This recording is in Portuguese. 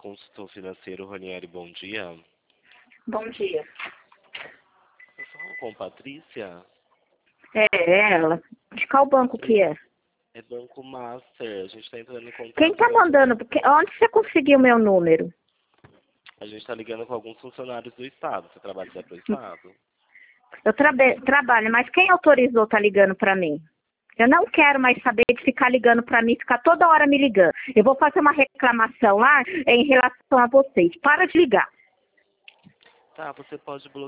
consultor financeiro, Ranieri, bom dia. Bom dia. Eu falo com Patrícia. É ela. De qual banco que é? É Banco Master. A gente está entrando em contato. Quem tá mandando? Onde você conseguiu meu número? A gente está ligando com alguns funcionários do Estado. Você trabalha para o Estado? Eu trabalho, mas quem autorizou tá ligando pra mim? Eu não quero mais saber de ficar ligando pra mim, ficar toda hora me ligando. Eu vou fazer uma reclamação lá em relação a vocês. Para de ligar. Tá, você pode bloquear.